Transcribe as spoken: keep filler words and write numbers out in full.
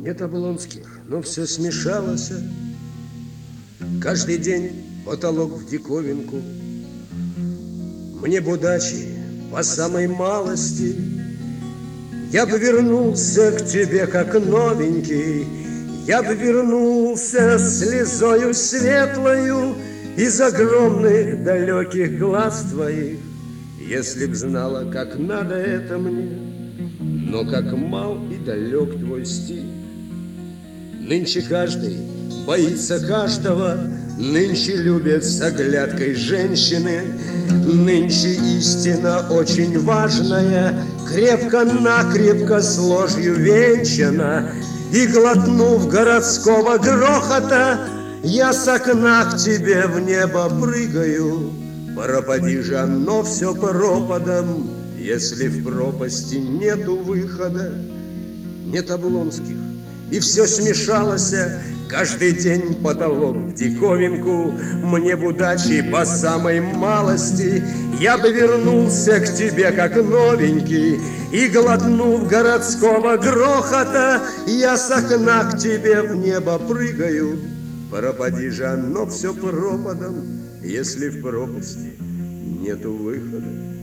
Нет Облонских, но все смешалось. Каждый день потолок в диковинку. Мне бы удачи по самой малости, я бы вернулся к тебе как новенький. Я бы вернулся слезою светлою из огромных далеких глаз твоих, если б знала, как надо это мне. Но как мал и далек твой стиль. Нынче каждый боится каждого, нынче любят с оглядкой женщины. Нынче истина очень важная, крепко-накрепко с ложью венчана. И глотнув городского грохота, я с окна к тебе в небо прыгаю. Пропади же оно все пропадом, если в пропасти нету выхода. Нет Облонских, и все смешалось. Каждый день потолок в диковинку. Мне б удачи по самой малости, я бы вернулся к тебе как новенький. И глотнув городского грохота, я с окна к тебе в небо прыгаю. Пропади же оно все пропадом, если в пропасти нету выхода.